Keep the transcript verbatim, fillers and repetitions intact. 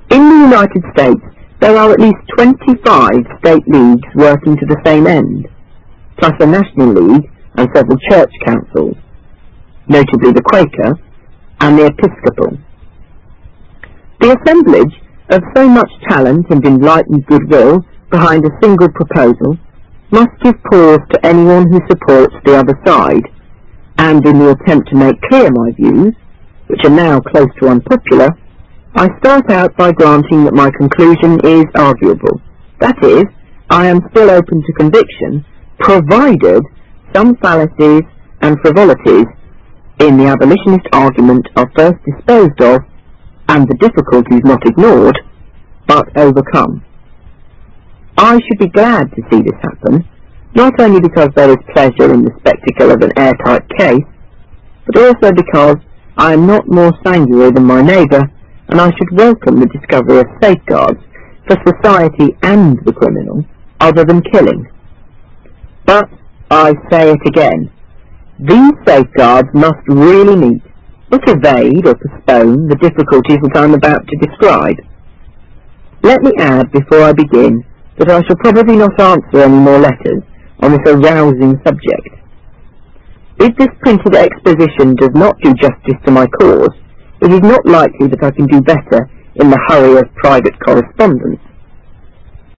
In the United States, there are at least twenty-five state leagues working to the same end, plus a national league and several church councils, notably the Quaker and the Episcopal. The assemblage of so much talent and enlightened goodwill behind a single proposal must give pause to anyone who supports the other side, and in the attempt to make clear my views, which are now close to unpopular, I start out by granting that my conclusion is arguable. That is, I am still open to conviction, provided some fallacies and frivolities in the abolitionist argument are first disposed of and the difficulties not ignored, but overcome. I should be glad to see this happen, not only because there is pleasure in the spectacle of an airtight case, but also because I am not more sanguine than my neighbour, and I should welcome the discovery of safeguards for society and the criminal, other than killing. But I say it again, these safeguards must really meet, not evade or postpone, the difficulties that I am about to describe. Let me add before I begin that I shall probably not answer any more letters on this arousing subject. If this printed exposition does not do justice to my cause, it is not likely that I can do better in the hurry of private correspondence.